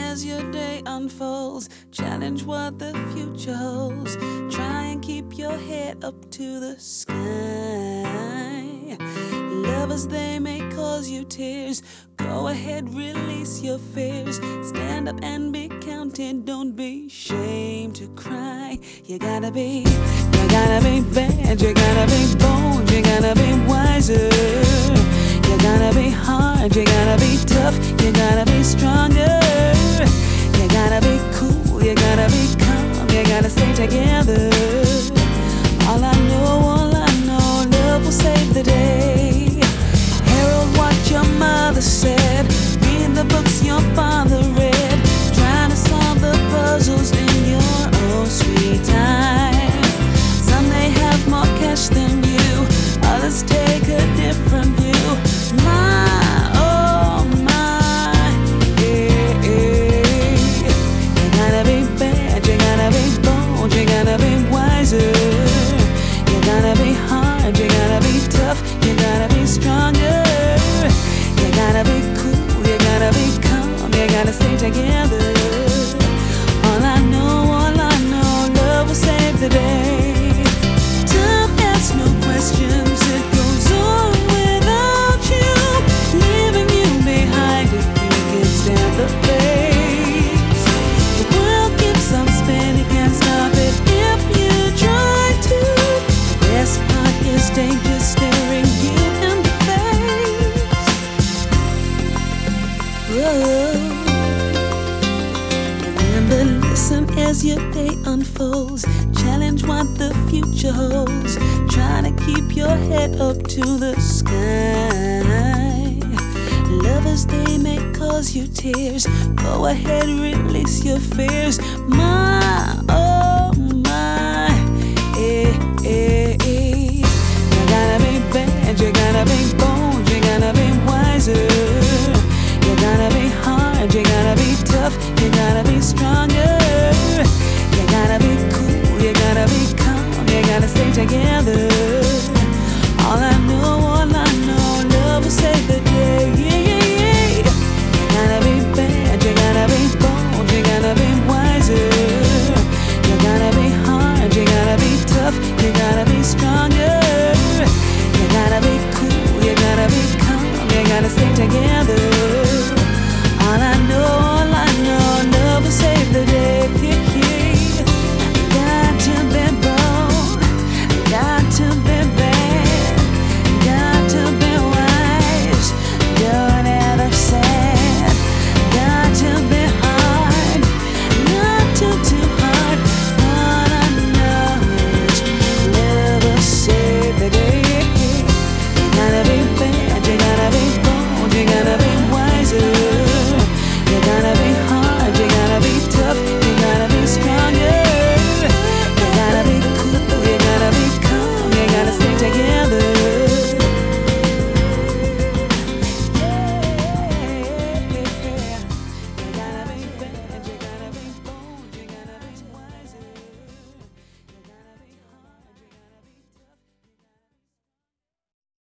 as your day unfolds. Challenge what the future holds. Try and keep your head up to the sky. Lovers, they may cause you tears. Go ahead, release your fears. Stand up and be counted. Don't be ashamed to cry. You gotta be bad. You gotta be bold. You gotta be wiser. You gotta be hard. You gotta be tough. You gotta be stronger. You gotta be cool. You gotta be calm. You gotta stay together. All I know, love will save the day. Herald what your mother said. Read the books your father read. Trying to solve the puzzles in your own sweet time. Some may have more cash than you. Others take a different view. My, oh my, yeah, yeah. You gotta be bad. You gotta be bold. You gotta be wiser. You gotta be hard. You gotta be tough. You gotta be stronger. You gotta be cool, you gotta be calm, you gotta stay together. All I know, love will save the day. Time asks no questions, it goes on without you, leaving you behind if you can stand the pace. The world keeps on spinning, can't stop it if you try to. The best part is danger staring you in the face. Remember, listen as your day unfolds. Challenge what the future holds. Try to keep your head up to the sky. Lovers, they may cause you tears. Go ahead, release your fears. My, oh.